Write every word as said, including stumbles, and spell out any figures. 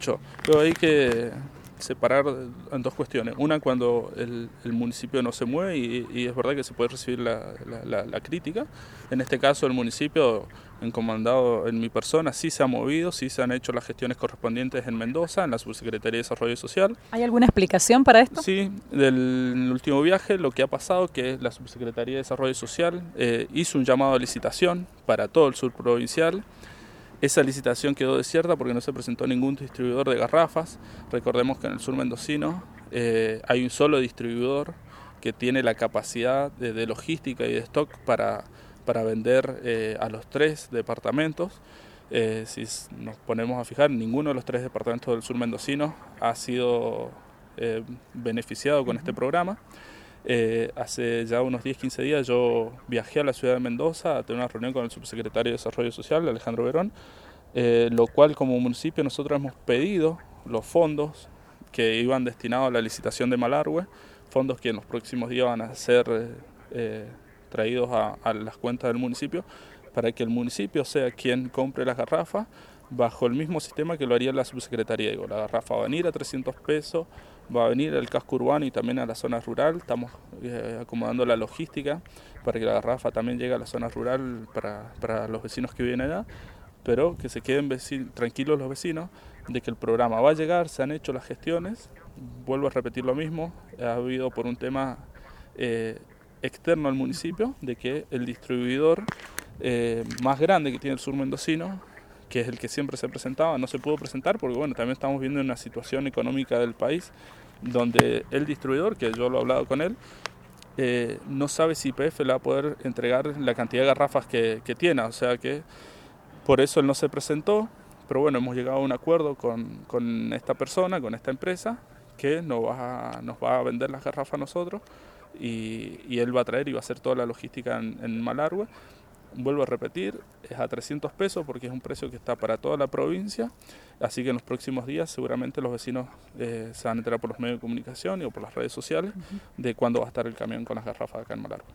hecho. Pero hay que separar en dos cuestiones. Una, cuando el, el municipio no se mueve y, y es verdad que se puede recibir la, la, la, la crítica. En este caso el municipio, encomendado en mi persona, sí se ha movido, sí se han hecho las gestiones correspondientes en Mendoza, en la Subsecretaría de Desarrollo Social. ¿Hay alguna explicación para esto? Sí, del último viaje lo que ha pasado que la Subsecretaría de Desarrollo Social eh, hizo un llamado a licitación para todo el sur provincial. Esa licitación quedó desierta porque no se presentó ningún distribuidor de garrafas. Recordemos que en el sur mendocino eh, hay un solo distribuidor que tiene la capacidad de, de logística y de stock para, para vender eh, a los tres departamentos. Eh, si nos ponemos a fijar, ninguno de los tres departamentos del sur mendocino ha sido eh, beneficiado con este programa. Eh, hace ya unos diez a quince días yo viajé a la ciudad de Mendoza a tener una reunión con el subsecretario de Desarrollo Social, Alejandro Verón, eh, lo cual como municipio nosotros hemos pedido los fondos que iban destinados a la licitación de Malargüe, fondos que en los próximos días van a ser eh, traídos a, a las cuentas del municipio, para que el municipio sea quien compre las garrafas bajo el mismo sistema que lo haría la subsecretaría. Digo, la garrafa va a venir a trescientos pesos, va a venir al casco urbano y también a la zona rural. Estamos eh, acomodando la logística para que la garrafa también llegue a la zona rural para, para los vecinos que viven allá, pero que se queden vecin- tranquilos los vecinos de que el programa va a llegar, se han hecho las gestiones. Vuelvo a repetir lo mismo, ha habido por un tema eh, externo al municipio, de que el distribuidor eh, más grande que tiene el sur mendocino, que es el que siempre se presentaba, no se pudo presentar porque bueno, también estamos viendo una situación económica del país donde el distribuidor, que yo lo he hablado con él, eh, no sabe si Y P F le va a poder entregar la cantidad de garrafas que, que tiene, o sea que por eso él no se presentó, pero bueno, hemos llegado a un acuerdo con, con esta persona, con esta empresa, que nos va a, nos va a vender las garrafas a nosotros y, y él va a traer y va a hacer toda la logística en, en Malargüe. Vuelvo a repetir, es a trescientos pesos porque es un precio que está para toda la provincia, así que en los próximos días seguramente los vecinos eh, se van a enterar por los medios de comunicación y o por las redes sociales uh-huh. de cuándo va a estar el camión con las garrafas acá en Malargüe.